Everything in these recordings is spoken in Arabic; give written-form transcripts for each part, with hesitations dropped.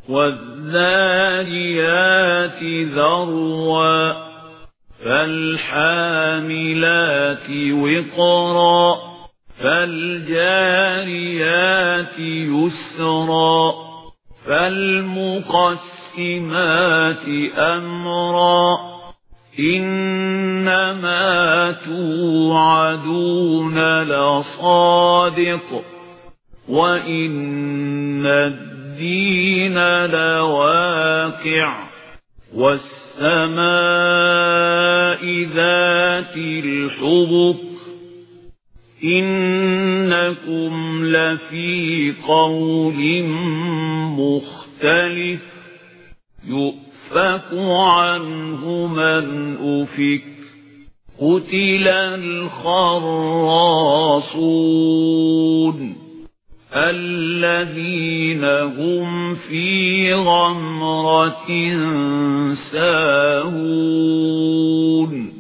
والذاريات ذروا فالحاملات وقرا فالجاريات يسرا فالمقسمات أمرا إنما توعدون لصادق وإن الدين لواقع والسماء ذات الحبك إنكم لفي قول مختلف يؤفك عنه من أفك قتل الخراصون الذين هم في غمرة ساهون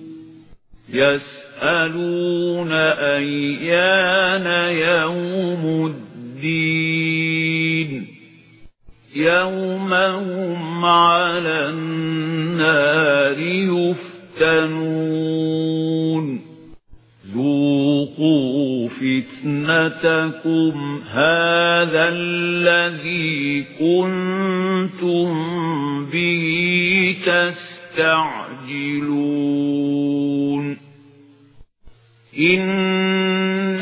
يسألون أيان يوم الدين يوم هم على النار يفتنون ذوقوا فتنتكم هذا الذي كنتم به تستعجلون إن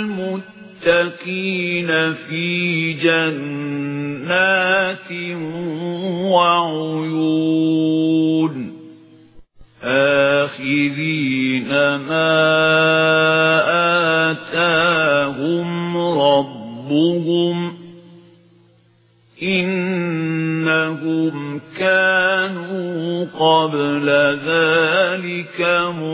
المتقين في جنات وعيون آخذين ما آتاهم ربهم إنهم كانوا قبل ذلك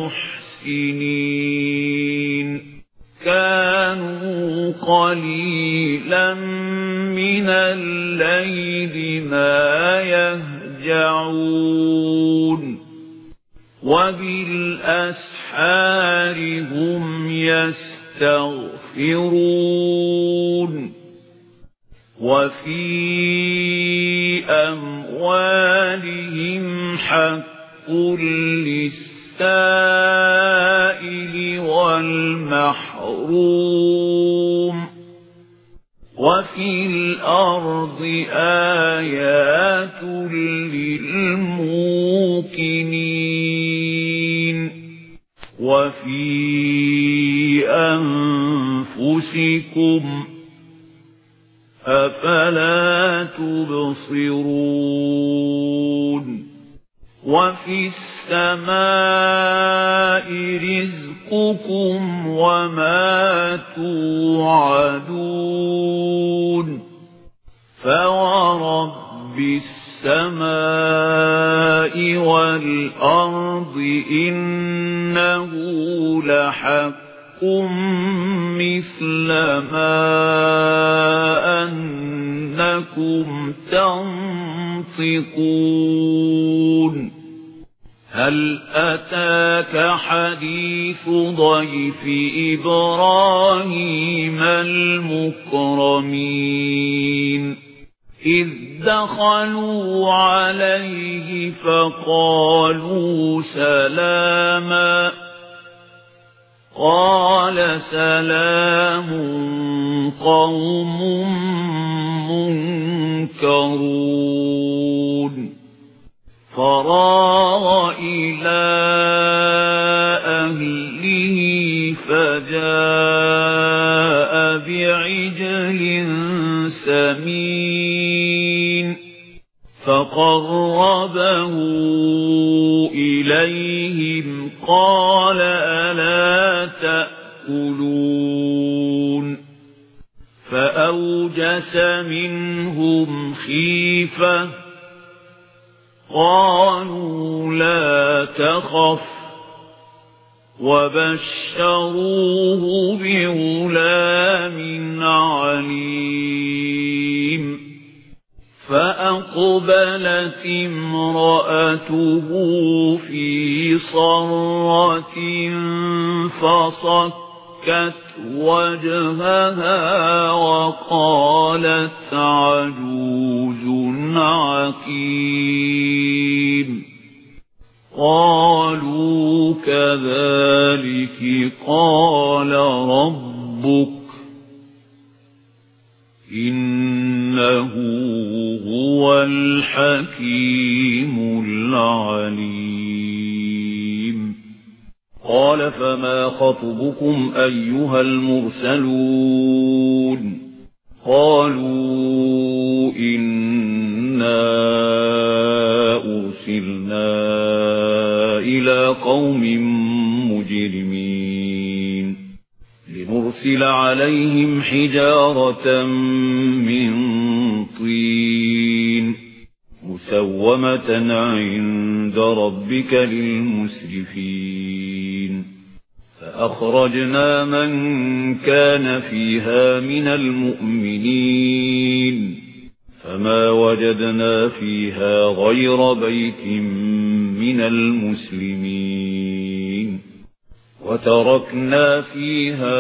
محسنين كانوا قليلا من الليل ما يهجعون وبالأسحار هم يستغفرون وفي أموالهم حق للسائل والمحروم وفي الأرض آيات للموقنين وفي أنفسكم أفلا تبصرون وفي السماء رزقكم وما توعدون فورب السماء والأرض إنه لحق مثل ما أنكم تنطقون هل أتاك حديث ضيف إبراهيم المكرمين إذ دخلوا عليه فقالوا سلاما قال سلام قوم منكرون فراغ إلى أهله فجاء بعجل سمين فقربه إليهم قال ألا تأكلون فأوجس منهم خيفة قالوا لا تخف وبشروه بغلام عليم فأقبلت امرأته في صرة فصكت وجهها وقالت عجوز عقيم قالوا كذلك قال ربك إنه هو الحكيم العليم قال فما خطبكم أيها المرسلون قالوا إنا أرسلنا إلى قوم مجرمين لنرسل عليهم حجارة من طين مسومة عند ربك للمسرفين فأخرجنا من كان فيها من المؤمنين فما وجدنا فيها غير بيت من المسلمين وتركنا فيها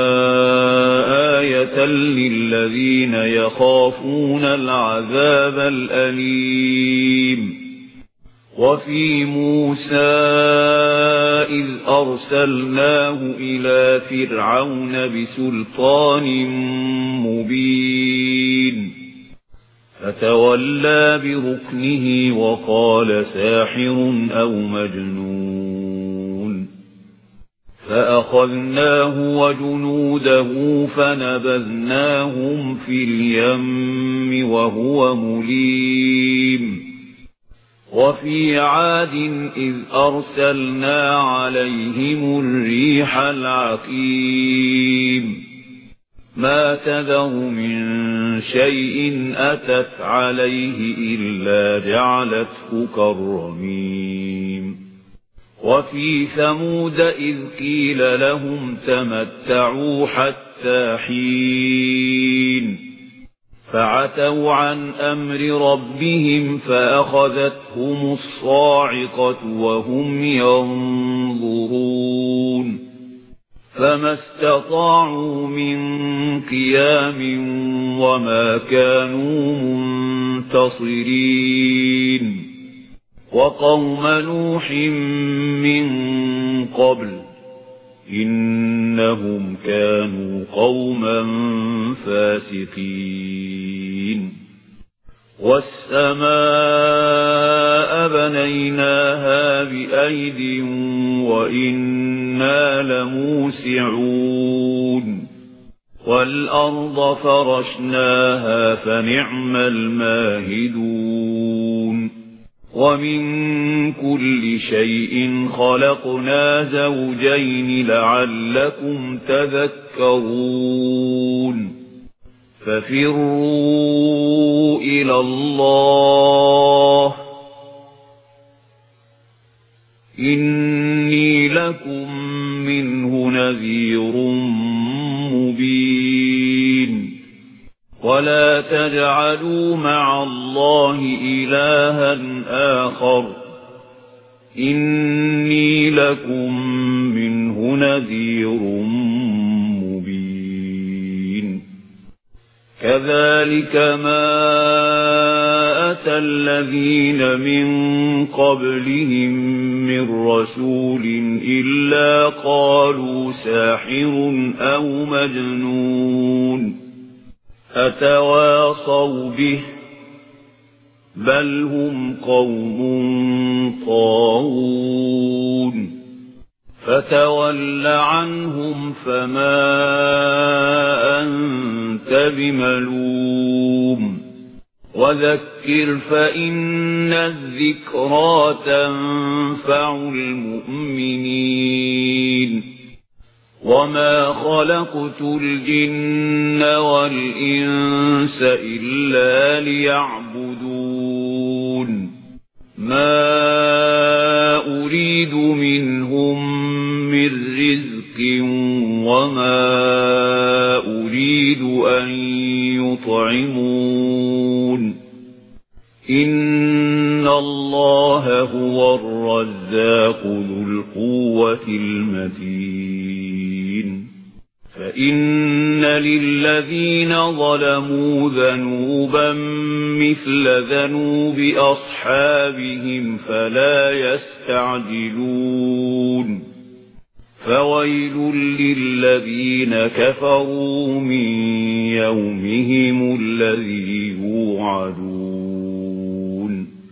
آية للذين يخافون العذاب الأليم وفي موسى إذ أرسلناه إلى فرعون بسلطان مبين فتولى بركنه وقال ساحر أو مجنون فأخذناه وجنوده فنبذناهم في اليم وهو مليم وفي عاد إذ أرسلنا عليهم الريح العقيم ما تذر من شيء أتت عليه إلا جعلته كالرميم وفي ثمود إذ قيل لهم تمتعوا حتى حين فعتوا عن أمر ربهم فأخذتهم الصاعقة وهم ينظرون فما استطاعوا من قيام وما كانوا منتصرين وقوم نوح من قبل إنهم كانوا قوما فاسقين والسماء بنيناها بأيد وإنا لموسعون والأرض فرشناها فنعم الماهدون ومن كل شيء خلقنا زوجين لعلكم تذكرون ففروا إلى الله إني لكم منه نذير مبين ولا تجعلوا مع الله إلها آخر إني لكم منه نذير مبين كذلك ما أتى الذين من قبلهم من رسول إلا قالوا ساحر أو مجنون أتواصوا به بل هم قوم طاغون فتول عنهم فما أنت بملوم وذكر فإن الذكرى تنفع المؤمنين وما خلقت الجن والإنس إلا ليعبدون ما أريد منهم من رزق وما أريد أن يطعمون إن الله هو الرزاق ذو القوة المتين فإن للذين ظلموا ذنوبا مثل ذنوب أصحابهم فلا يستعجلون فويل للذين كفروا من يومهم الذي يوعدون